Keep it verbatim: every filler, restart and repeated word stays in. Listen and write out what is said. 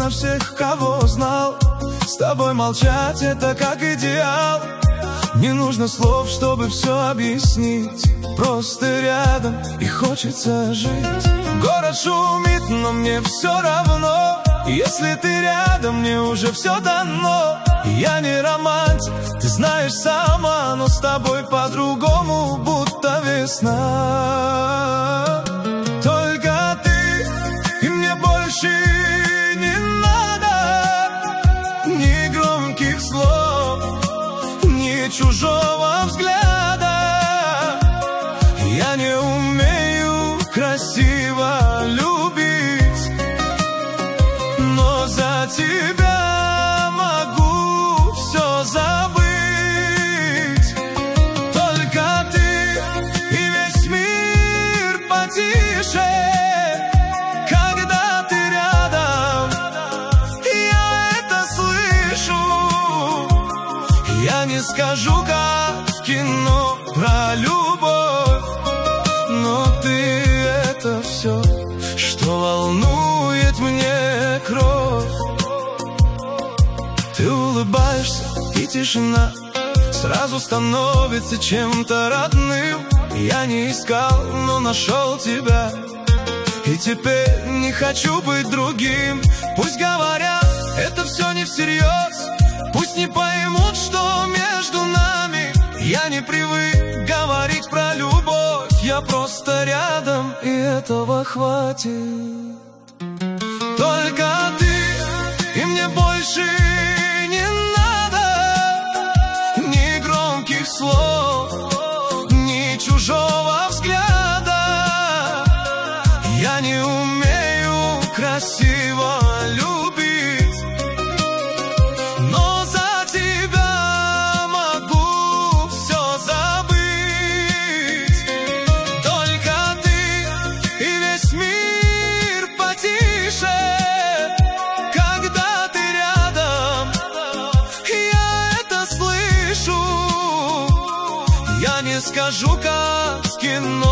на всех, кого знал. С тобой молчать — это как идеал. Не нужно слов, чтобы все объяснить. Просто рядом и хочется жить. Город шумит, но мне все равно. Если ты рядом, мне уже все дано. Я не романтик, ты знаешь сама, но с тобой по-другому, будто весна. Только ты, и мне больше не надо ни громких слов, ни чужого взгляда. Я не умею красиво любить, но за тебя могу все забыть. Только ты, и весь мир потише, когда ты рядом, я это слышу. Я не скажу, как в кино про любовь, но ты — это все, что волнует мне кровь. Ты улыбаешься, и тишина сразу становится чем-то родным. Я не искал, но нашел тебя, и теперь не хочу быть другим. Пусть говорят, это все не всерьез, пусть не поймут, что между нами. Я не привык говорить про любовь, я просто рядом, и этого хватит. Только ты, и мне больше не надо ни громких слов, ни чужого взгляда. Я не умею красиво любить, но за тебя могу все забыть. Только ты, и весь мир потише, когда ты рядом, я это слышу. Я не скажу, как в кино